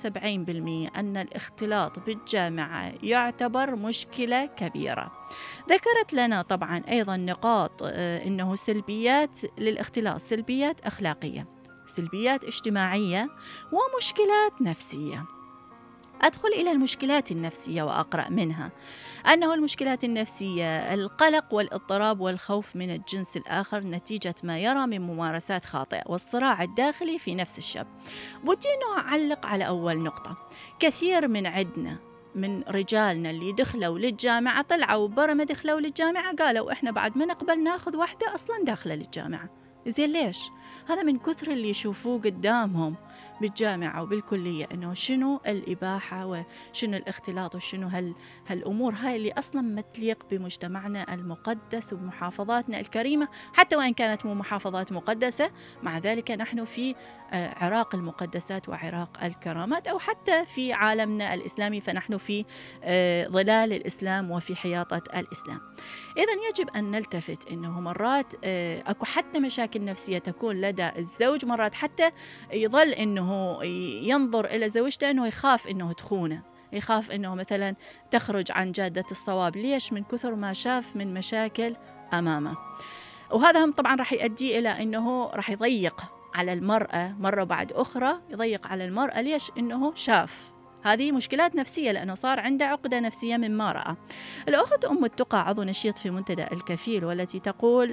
[SPEAKER 3] 77% أن الاختلاط بالجامعة يعتبر مشكلة كبيرة. ذكرت لنا طبعا أيضا نقاط أنه سلبيات للاختلاط، سلبيات أخلاقية، سلبيات اجتماعية، ومشكلات نفسية. أدخل إلى المشكلات النفسية وأقرأ منها أنه المشكلات النفسية القلق والاضطراب والخوف من الجنس الآخر نتيجة ما يرى من ممارسات خاطئة والصراع الداخلي في نفس الشاب. بدي أنه أعلق على أول نقطة. كثير من عندنا من رجالنا اللي دخلوا للجامعة طلعوا برا ما دخلوا للجامعة قالوا إحنا بعد ما نقبل ناخذ واحدة أصلا داخلة للجامعة. زين ليش؟ هذا من كثر اللي يشوفوه قدامهم بالجامعة وبالكلية أنه شنو الإباحة وشنو الاختلاط وشنو هالأمور هاي اللي أصلا ما تليق بمجتمعنا المقدس وبمحافظاتنا الكريمة، حتى وإن كانت مو محافظات مقدسة، مع ذلك نحن في عراق المقدسات وعراق الكرامات، أو حتى في عالمنا الإسلامي فنحن في ظلال الإسلام وفي حياطة الإسلام. إذن يجب أن نلتفت أنه مرات أكو حتى مشاكل نفسية تكون لدى الزوج، مرات حتى يظل أنه ينظر إلى زوجته أنه يخاف أنه تخونه، يخاف أنه مثلا تخرج عن جادة الصواب. ليش؟ من كثر ما شاف من مشاكل أمامه. وهذا هم طبعا راح يؤدي إلى أنه راح يضيق على المرأة مرة بعد أخرى، يضيق على المرأة. ليش؟ أنه شاف. هذه مشكلات نفسية لأنه صار عنده عقدة نفسية مما رأى. الأخت أم التقى عضو نشيط في منتدى الكفيل، والتي تقول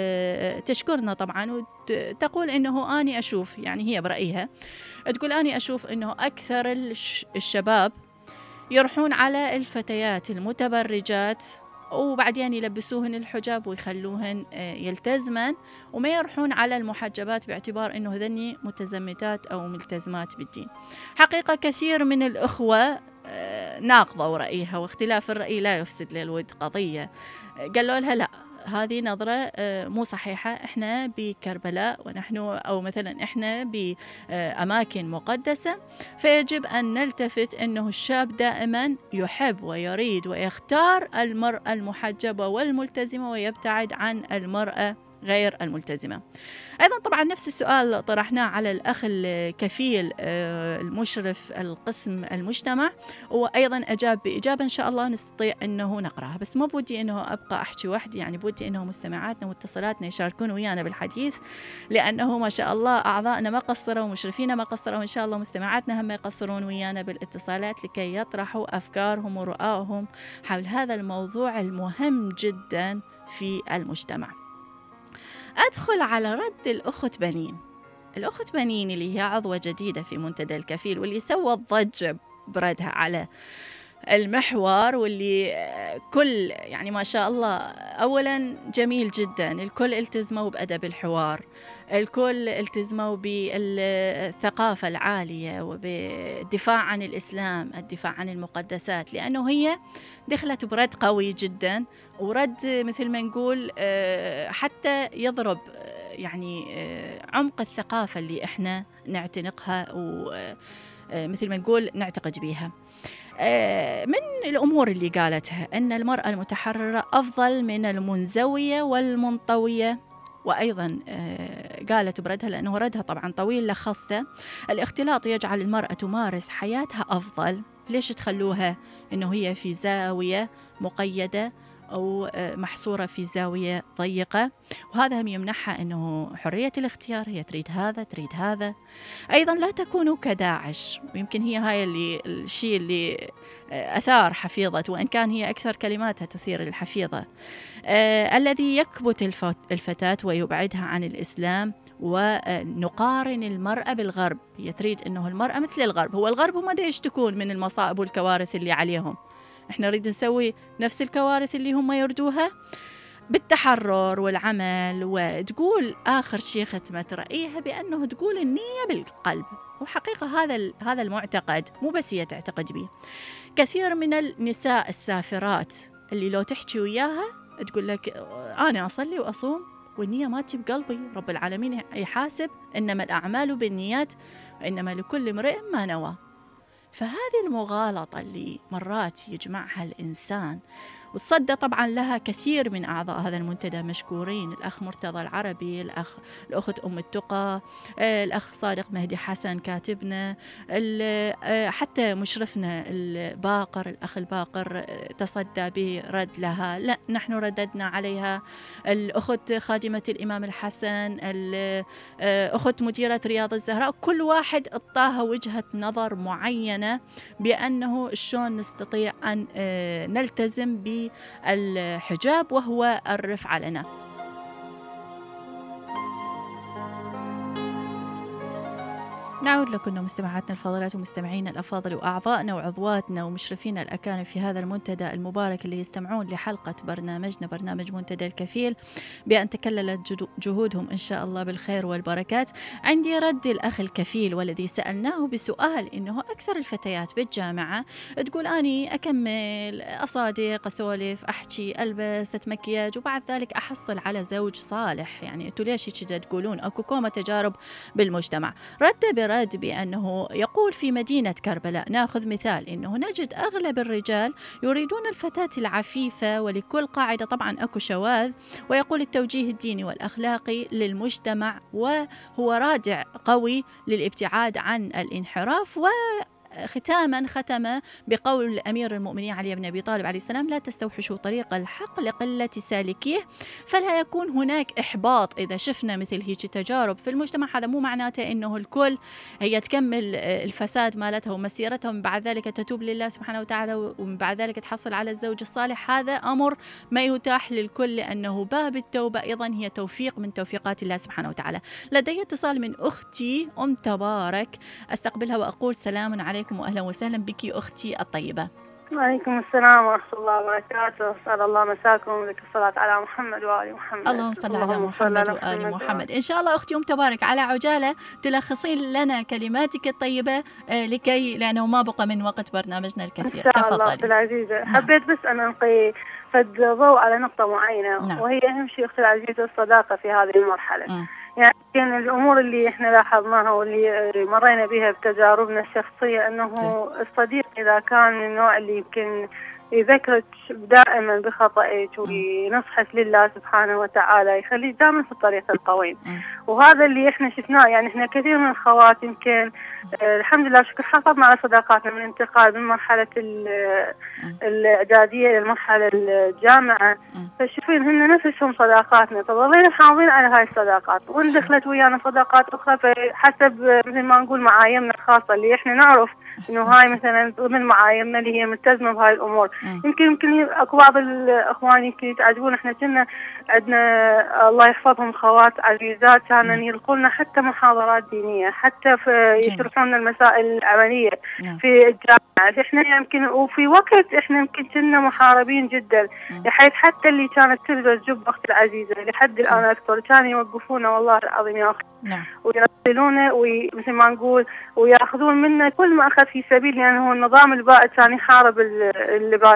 [SPEAKER 3] تشكرنا طبعا، وتقول أنه أني أشوف، يعني هي برأيها تقول أني أشوف أنه أكثر الشباب يروحون على الفتيات المتبرجات وبعدين يلبسوهن الحجاب ويخلوهن يلتزمن، وما يروحون على المحجبات باعتبار أنه ذني متزمتات أو ملتزمات بالدين. حقيقة كثير من الأخوة ناقضوا رأيها، واختلاف الرأي لا يفسد للود قضية. قالوا لها لا، هذه نظرة مو صحيحة، إحنا بكربلاء ونحن أو مثلا إحنا بأماكن مقدسة، فيجب أن نلتفت أنه الشاب دائما يحب ويريد ويختار المرأة المحجبة والملتزمة ويبتعد عن المرأة غير الملتزمة. أيضا طبعا نفس السؤال طرحناه على الأخ الكفيل المشرف القسم المجتمع، وأيضا أجاب بإجابة إن شاء الله نستطيع أنه نقرأها، بس ما بودي أنه أبقى أحكي وحدي، يعني بودي أنه مستمعاتنا واتصالاتنا يشاركون ويانا بالحديث، لأنه ما شاء الله أعضائنا ما قصروا ومشرفينا ما قصروا، وإن شاء الله مستمعاتنا هم يقصرون ويانا بالاتصالات لكي يطرحوا أفكارهم ورؤاهم حول هذا الموضوع المهم جدا في المجتمع. أدخل على رد الأخت بنين. الأخت بنين اللي هي عضوة جديدة في منتدى الكفيل، واللي سوت ضجة بردها على المحور، واللي كل يعني ما شاء الله أولا جميل جدا، الكل التزموا بأدب الحوار، الكل التزموا بالثقافة العالية وبالدفاع عن الإسلام، الدفاع عن المقدسات، لأنه هي دخلت برد قوي جدا، ورد مثل ما نقول حتى يضرب يعني عمق الثقافة اللي احنا نعتنقها ومثل ما نقول نعتقد بيها. من الأمور اللي قالتها أن المرأة المتحررة أفضل من المنزوية والمنطوية، وأيضا قالت بردها لأنه ردها طبعا طويل لخصته: الاختلاط يجعل المرأة تمارس حياتها أفضل. ليش تخلوها أنه هي في زاوية مقيدة أو محصورة في زاوية ضيقة؟ وهذا هم يمنحها أنه حرية الاختيار، هي تريد هذا تريد هذا. أيضا لا تكونوا كداعش، ويمكن هي هاي الشيء اللي أثار حفيظة، وإن كان هي أكثر كلماتها تثير الحفيظة، الذي يكبت الفتاة ويبعدها عن الإسلام. ونقارن المرأة بالغرب، هي تريد أنه المرأة مثل الغرب. هو الغرب هم دا يشتكون من المصائب والكوارث اللي عليهم، احنا نريد نسوي نفس الكوارث اللي هم يردوها بالتحرر والعمل. وتقول آخر شيء ختمت رأيها بأنه تقول النية بالقلب، وحقيقة هذا المعتقد مو بس هي تعتقد به. كثير من النساء السافرات اللي لو تحكي وياها تقول لك أنا أصلي وأصوم والنية ماتي بقلبي، رب العالمين يحاسب، إنما الأعمال بالنيات وإنما لكل امرئ ما نوى. فهذه المغالطة اللي مرات يجمعها الإنسان وتصدى طبعا لها كثير من أعضاء هذا المنتدى مشكورين، الأخ مرتضى العربي، الأخت أم التقى، الأخ صادق مهدي حسن كاتبنا، حتى مشرفنا الباقر، الأخ الباقر تصدى برد لها، لا نحن رددنا عليها، الأخت خادمة الإمام الحسن، الأخت مديرة رياض الزهراء، كل واحد اعطاها وجهة نظر معينة بأنه شلون نستطيع أن نلتزم بالحجاب وهو الرفع لنا. نعود لكم مستمعاتنا الفاضلات ومستمعينا الأفاضل وأعضائنا وعضواتنا ومشرفينا الأكارم في هذا المنتدى المبارك اللي يستمعون لحلقة برنامجنا برنامج منتدى الكفيل بأن تكللت جهودهم إن شاء الله بالخير والبركات. عندي رد الأخ الكفيل والذي سألناه بسؤال إنه أكثر الفتيات بالجامعة تقول أني أكمل أصادق أسولف أحكي ألبس أتمكياج وبعد ذلك أحصل على زوج صالح، يعني أنتوا ليش كذا تقولون؟ أكو كومة تجارب بالمجتمع. رد بأنه يقول في مدينة كربلاء، ناخذ مثال، إنه نجد أغلب الرجال يريدون الفتاة العفيفة، ولكل قاعدة طبعا أكو شواذ، ويقول التوجيه الديني والأخلاقي للمجتمع وهو رادع قوي للابتعاد عن الانحراف. ختاما ختم بقول أمير المؤمنين علي بن أبي طالب عليه السلام: لا تستوحشوا طريق الحق لقلة سالكيه. فلا يكون هناك إحباط إذا شفنا مثل هيك تجارب في المجتمع. هذا مو معناته إنه الكل هي تكمل الفساد مالتها ومسيرتها ومن بعد ذلك تتوب لله سبحانه وتعالى ومن بعد ذلك تحصل على الزوج الصالح. هذا أمر ما يتاح للكل، لأنه باب التوبة أيضا هي توفيق من توفيقات الله سبحانه وتعالى. لدي اتصال من أختي أم تبارك، أستقبلها وأقول سلام عليكم وأهلا وسهلا بك أختي الطيبة.
[SPEAKER 6] وعليكم السلام ورحمة الله وبركاته. أسأل الله مساكم لك الصلاة على محمد وآل محمد.
[SPEAKER 3] اللهم صل على محمد وآل محمد. إن شاء الله أختي أم تبارك على عجالة تلخصين لنا كلماتك الطيبة لأنه ما بقى من وقت برنامجنا الكثير.
[SPEAKER 6] إن شاء الله. أختي العزيزة، حبيت بس أن ألقي فد ضوء على نقطة معينة، وهي أهم شيء أختي العزيزة الصداقة في هذه المرحلة. يعني كان الأمور اللي إحنا لاحظناها واللي مرينا بها بتجاربنا الشخصية، أنه الصديق إذا كان من النوع اللي يمكن يذكرك دائما بخطئك وينصحك لله سبحانه وتعالى، يخليك دائما في الطريق القويم. وهذا اللي احنا شفناه، يعني احنا كثير من الخوات يمكن الحمد لله شكر حافظنا على صداقاتنا من انتقال من مرحلة الإعدادية للمرحلة الجامعة، فشوفين هن نفسهم صداقاتنا، فظلينا حافظين على هاي الصداقات وندخلت ويانا صداقات أخرى حسب مثل ما نقول معايمنا الخاصة اللي احنا نعرف إنه هاي مثلا ضمن معايمنا اللي هي ملتزمة بهاي الأمور. يمكن أكو بعض الأخوان يمكن يتعجبون، إحنا كنا عندنا الله يحفظهم خوات عزيزات كانوا يلقون حتى محاضرات دينية، حتى يشرحون المسائل العملية في الجامعة. إحنا يمكن وفي وقت إحنا يمكن كنا محاربين جدا، بحيث حتى اللي كانت تلبس جبة أختي العزيزة لحد الآن أذكر كانوا يوقفونا والله العظيم يا أخي ويرسلونا ومثل ما نقول ويأخذون منا كل ما أخذ في سبيل، لأنه يعني هو النظام البائد كان يحارب اللباس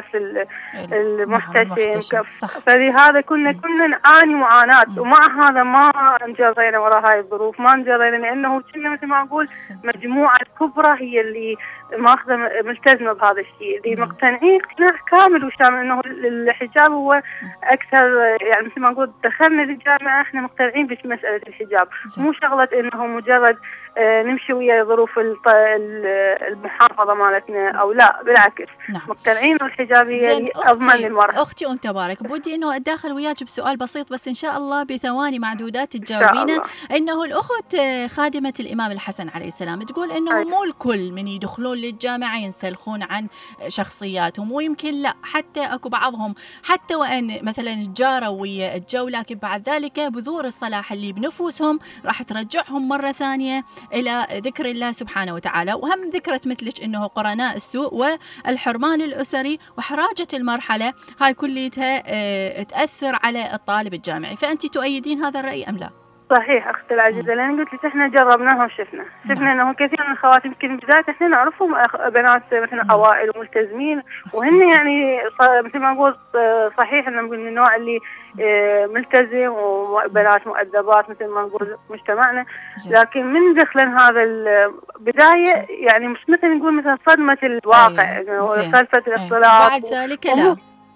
[SPEAKER 6] المحتشم. فلهذا كنا نعاني معاناة، ومع هذا ما انجرينا وراء هاي الظروف، ما انجرينا، لأنه كنا مثل ما نقول مجموعة كبرى هي اللي ماخذة ملتزمة بهذا الشيء، اللي مقتنعين اقتناع كامل وشامل انه الحجاب هو اكثر، يعني مثل ما نقول دخلنا للجامعة احنا مقتنعين بمسألة الحجاب، مو شغلة انه مجرد نمشي ويا ظروف المحافظة مالتنا أو لا، بالعكس مقتنعين الحجاب هي أضمن للمرأة.
[SPEAKER 3] أختي أم تبارك، بودي إنه أدخل وياك بسؤال بسيط بس إن شاء الله بثواني معدودات تجاوبينا. إنه الأخت خادمة الإمام الحسن عليه السلام تقول إنه مو الكل من يدخلون للجامعة ينسلخون عن شخصياتهم، ويمكن لا حتى أكو بعضهم حتى وأن مثلا تجاروا ويا الجو، لكن بعد ذلك بذور الصلاح اللي بنفوسهم راح ترجعهم مرة ثانية إلى ذكر الله سبحانه وتعالى. وهم ذكرت مثلك إنه قرناء السوء والحرمان الأسري وحراجة المرحلة هاي كليتها تأثر على الطالب الجامعي، فأنت تؤيدين هذا الرأي أم لا؟
[SPEAKER 6] صحيح أختي العزيزة، لأن قلت لك إحنا جربناها وشفنا إنه كثير من الخوات يمكن بداية إحنا نعرفهم بنات مثلا أوائل وملتزمين، وهن يعني مثل ما نقول صحيح إنه من النوع اللي ملتزم وبنات مؤدبات مثل ما نقول مجتمعنا، لكن من دخلن هذا البداية يعني مش مثل نقول مثل صدمة الواقع، خلفة الاختلاط
[SPEAKER 3] بعد ذلك لا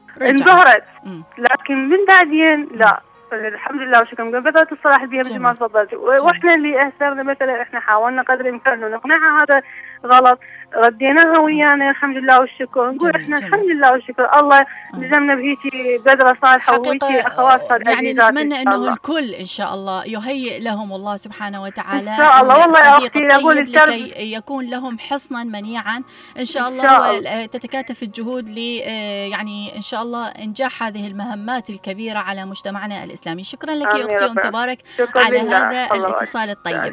[SPEAKER 6] انبهرت. لكن من بعدين لا، الحمد لله وشكرا بدأت الصراحة بها مثل ما تفضلت. واحنا اللي اهتمنا مثلا احنا حاولنا قدر الامكان انه نقنعها هذا غلط، رديناها ويانا الحمد لله والشكر. نقول احنا الحمد لله والشكر الله لزمنا بهيجي بذرة صالحة وهيجي اخوات صالحة.
[SPEAKER 3] يعني نتمنى انه الكل ان شاء الله يهيئ لهم الله سبحانه وتعالى
[SPEAKER 6] ان شاء الله. والله يا اختي اقول
[SPEAKER 3] لكي يكون لهم حصنا منيعا ان شاء الله، وتتكاتف الجهود يعني ان شاء الله انجاح هذه المهمات الكبيرة على مجتمعنا الاسلامي. شكرا لك يا اختي ام تبارك على هذا الاتصال الطيب.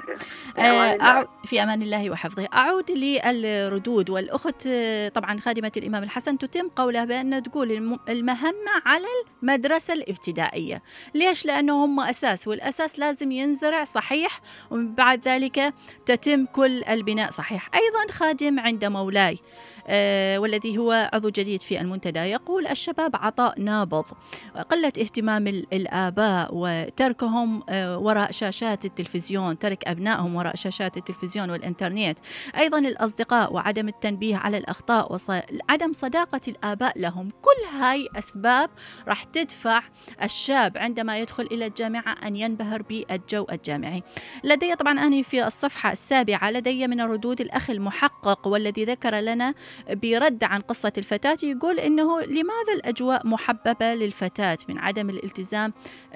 [SPEAKER 3] في امان الله وحفظه. اعود للردود، والاخت طبعا خادمة الامام الحسن تتم قولها بان تقول المهمة على المدرسة الابتدائية. ليش؟ لانه هم اساس، والاساس لازم ينزرع صحيح، وبعد ذلك تتم كل البناء صحيح. ايضا خادم عند مولاي والذي هو عضو جديد في المنتدى يقول الشباب عطاء نابض، قلة اهتمام الآباء وتركهم وراء شاشات التلفزيون، ترك أبنائهم وراء شاشات التلفزيون والإنترنت. أيضا الأصدقاء وعدم التنبيه على الأخطاء وعدم صداقة الآباء لهم. كل هاي أسباب راح تدفع الشاب عندما يدخل إلى الجامعة أن ينبهر بالجو الجامعي. لدي طبعا أنا في الصفحة 7 لدي من الردود الأخ المحقق والذي ذكر لنا برد عن قصة الفتاة، يقول إنه لماذا الأجواء محببة للفتاة من عدم الالتزام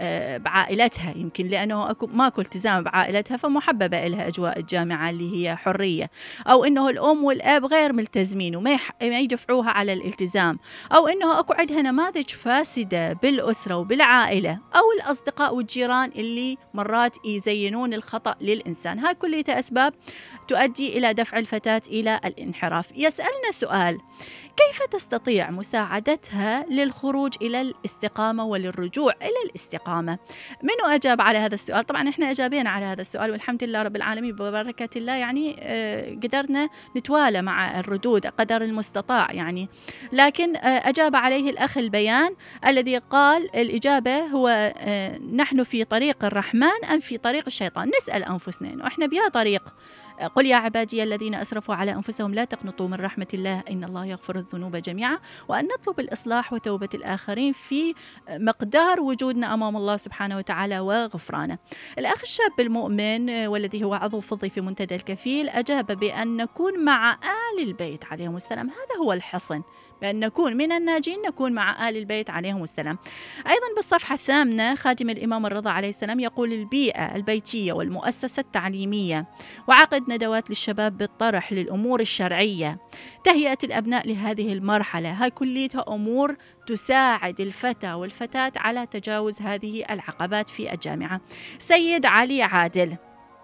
[SPEAKER 3] بعائلتها، يمكن لأنه ماكو التزام بعائلتها فمحببة إلها أجواء الجامعة اللي هي حرية، أو إنه الأم والأب غير ملتزمين وما يدفعوها على الالتزام، أو إنه أكو عندها نماذج فاسدة بالأسرة وبالعائلة، أو الأصدقاء والجيران اللي مرات يزينون الخطأ للإنسان. هاي كلها أسباب تؤدي إلى دفع الفتاة إلى الانحراف. يسألنا سؤال: كيف تستطيع مساعدتها للخروج إلى الاستقامة وللرجوع إلى الاستقامة؟ منو أجاب على هذا السؤال؟ طبعا إحنا أجابين على هذا السؤال والحمد لله رب العالمين ببركة الله، يعني قدرنا نتوالى مع الردود قدر المستطاع يعني. لكن أجاب عليه الأخ البيان الذي قال الإجابة هو نحن في طريق الرحمن أم في طريق الشيطان؟ نسأل أنفسنا إنه إحنا بيا طريق. قل يا عبادي الذين أسرفوا على أنفسهم لا تقنطوا من رحمة الله إن الله يغفر الذنوب جميعا، وأن نطلب الإصلاح وتوبة الآخرين في مقدار وجودنا أمام الله سبحانه وتعالى وغفرانه. الأخ الشاب المؤمن والذي هو عضو فضي في منتدى الكفيل أجاب بأن نكون مع آل البيت عليهم السلام، هذا هو الحصن، بأن نكون من الناجين نكون مع آل البيت عليهم السلام. أيضا بالصفحة 8 خادم الإمام الرضا عليه السلام يقول البيئة البيتية والمؤسسة التعليمية وعقد ندوات للشباب بالطرح للأمور الشرعية، تهيئة الأبناء لهذه المرحلة، هاي كلها أمور تساعد الفتى والفتاة على تجاوز هذه العقبات في الجامعة. سيد علي عادل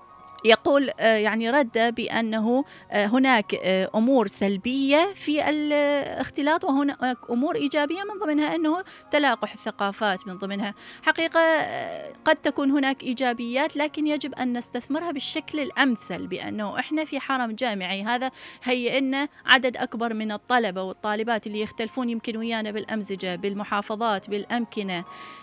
[SPEAKER 3] يقول يعني رد بأنه هناك أمور سلبية في الاختلاط وهناك أمور إيجابية، من ضمنها أنه تلاقح الثقافات، من ضمنها حقيقة قد تكون هناك إيجابيات لكن يجب أن نستثمرها بالشكل الأمثل، بأنه إحنا في حرم جامعي، هذا هيئنا عدد أكبر من الطلبة والطالبات اللي يختلفون يمكن ويانا بالأمزجة بالمحافظات بالأمكنة،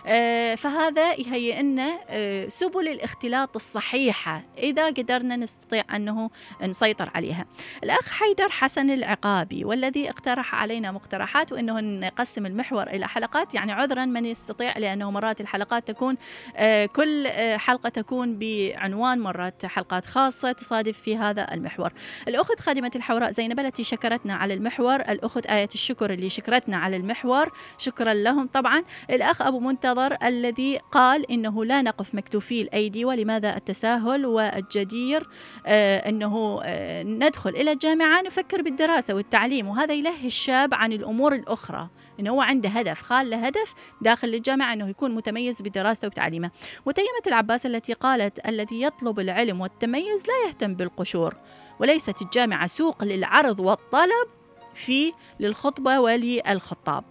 [SPEAKER 3] فهذا يهيئنا سبل الاختلاط الصحيحة إذا قدرنا نستطيع أنه نسيطر عليها. الأخ حيدر حسن العقابي والذي اقترح علينا مقترحات وأنه نقسم المحور إلى حلقات، يعني عذرا من يستطيع لأنه مرات الحلقات تكون كل حلقة تكون بعنوان، مرات حلقات خاصة تصادف في هذا المحور. الأخت خادمة الحوراء زينب التي شكرتنا على المحور، الأخت آية الشكر اللي شكرتنا على المحور، شكرا لهم طبعا. الأخ أبو منتظر الذي قال إنه لا نقف مكتوفي الأيدي ولماذا التساهل، والجدير أنه ندخل إلى الجامعة نفكر بالدراسة والتعليم، وهذا يلهي الشاب عن الأمور الأخرى، إنه هو عنده هدف، خال له هدف داخل الجامعة أنه يكون متميز بدراسته وتعليمه. متيمة العباس التي قالت الذي يطلب العلم والتميز لا يهتم بالقشور، وليست الجامعة سوق للعرض والطلب للخطبة وللخطاب.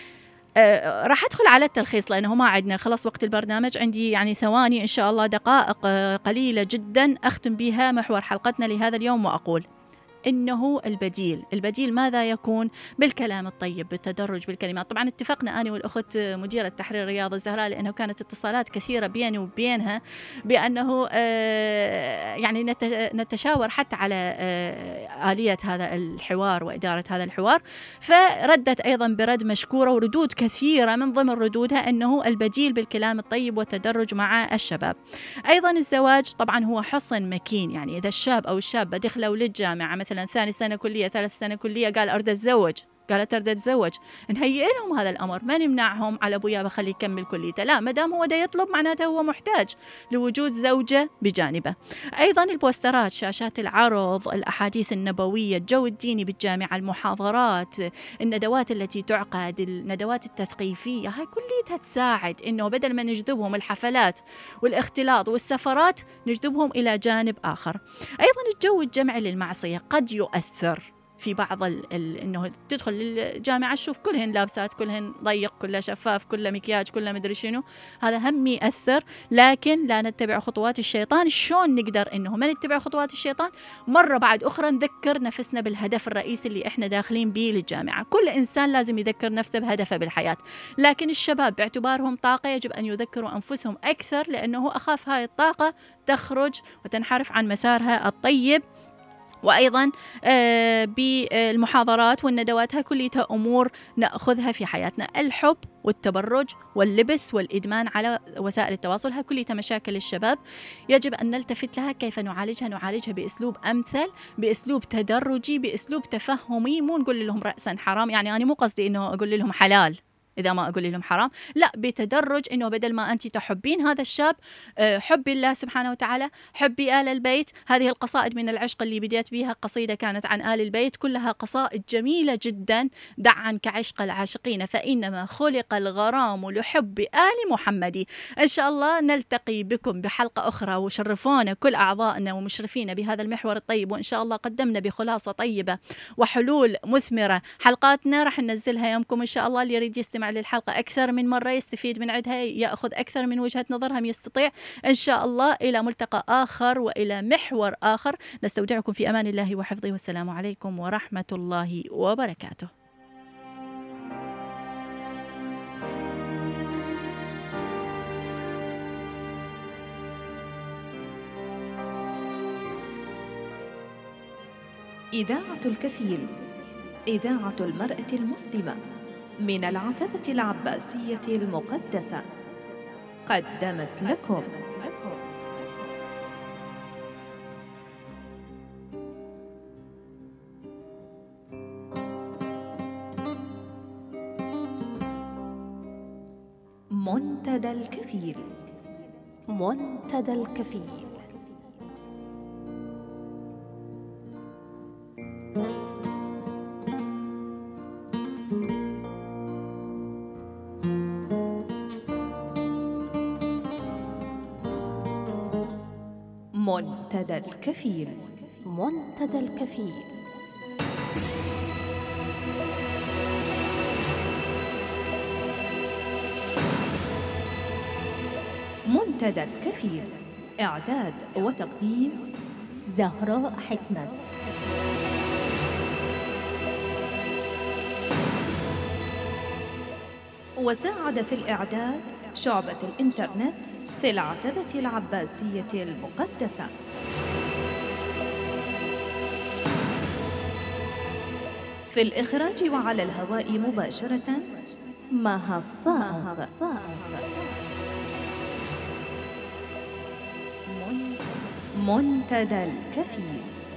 [SPEAKER 3] راح أدخل على التلخيص لأنه ما عندنا خلاص وقت البرنامج، عندي يعني ثواني إن شاء الله، دقائق قليلة جدا أختم بها محور حلقتنا لهذا اليوم، وأقول إنه البديل ماذا يكون؟ بالكلام الطيب، بالتدرج بالكلمات. طبعا اتفقنا أنا والأخت مديرة تحرير رياض الزهراء، لأنه كانت اتصالات كثيرة بيني وبينها بأنه يعني نتشاور حتى على آلية هذا الحوار وإدارة هذا الحوار، فردت أيضا برد مشكورة وردود كثيرة من ضمن ردودها أنه البديل بالكلام الطيب والتدرج مع الشباب. أيضا الزواج طبعا هو حصن مكين، يعني إذا الشاب أو الشابة دخلوا للجامعة مثلا ثاني سنة كلية، ثالث سنة كلية، قالت أريد أتزوج، نهيئ لهم هذا الأمر، ما نمنعهم على أبويا بخليه يكمل كليته، لا، ما دام هو دا يطلب معناته هو محتاج لوجود زوجة بجانبه. أيضا البوسترات، شاشات العرض، الأحاديث النبوية، الجو الديني بالجامعة، المحاضرات، الندوات التي تعقد، الندوات التثقيفية، هاي كلها تساعد إنه بدل ما نجذبهم الحفلات والاختلاط والسفرات نجذبهم إلى جانب آخر. أيضا الجو الجمعي للمعصية قد يؤثر في بعض انه تدخل الجامعه تشوف كلهن لابسات، كلهن ضيق، كله شفاف، كله مكياج، كله مدري شنو، هذا هم يأثر. لكن لا نتبع خطوات الشيطان. شلون نقدر انه ما نتبع خطوات الشيطان؟ مره بعد اخرى نذكر نفسنا بالهدف الرئيسي اللي احنا داخلين به للجامعه. كل انسان لازم يذكر نفسه بهدفه بالحياه، لكن الشباب باعتبارهم طاقه يجب ان يذكروا انفسهم اكثر، لانه اخاف هاي الطاقه تخرج وتنحرف عن مسارها الطيب. وأيضا بالمحاضرات والندوات، هاي كلها أمور نأخذها في حياتنا. الحب والتبرج واللبس والإدمان على وسائل التواصل، هاي كلها مشاكل الشباب يجب أن نلتفت لها. كيف نعالجها بأسلوب أمثل، بأسلوب تدرجي، بأسلوب تفهمي. مو نقول لهم رأسا حرام، يعني أنا مو قصدي أنه أقول لهم حلال إذا ما أقول لهم حرام، لا، بتدرج، إنه بدل ما أنت تحبين هذا الشاب، حبي الله سبحانه وتعالى، حبي آل البيت. هذه القصائد من العشق اللي بديت بها، قصيدة كانت عن آل البيت، كلها قصائد جميلة جدا. دع عنك عشق العاشقين فإنما خلق الغرام لحب آل محمد. إن شاء الله نلتقي بكم بحلقة أخرى، وشرفونا كل أعضائنا ومشرفينا بهذا المحور الطيب، وإن شاء الله قدمنا بخلاصة طيبة وحلول مثمرة. حلقاتنا راح ننزلها يومكم إن شاء الله. اللي يريد يستمع للحلقة أكثر من مرة، يستفيد من عندها، يأخذ أكثر من وجهة نظرهم، يستطيع. إن شاء الله إلى ملتقى آخر وإلى محور آخر، نستودعكم في أمان الله وحفظه، والسلام عليكم ورحمة الله وبركاته.
[SPEAKER 1] إذاعة الكفيل، إذاعة المرأة المسلمة من العتبة العباسية المقدسة، قدمت لكم منتدى الكفيل.
[SPEAKER 2] منتدى الكفيل.
[SPEAKER 1] منتدى الكفيل.
[SPEAKER 2] منتدى الكفيل.
[SPEAKER 1] منتدى الكفيل، إعداد وتقديم
[SPEAKER 2] زهراء حكمت.
[SPEAKER 1] وساعد في الإعداد شعبة الإنترنت في العتبة العباسية المقدسة. في الإخراج وعلى الهواء مباشرة مها الصائغ. منتدى الكفيل.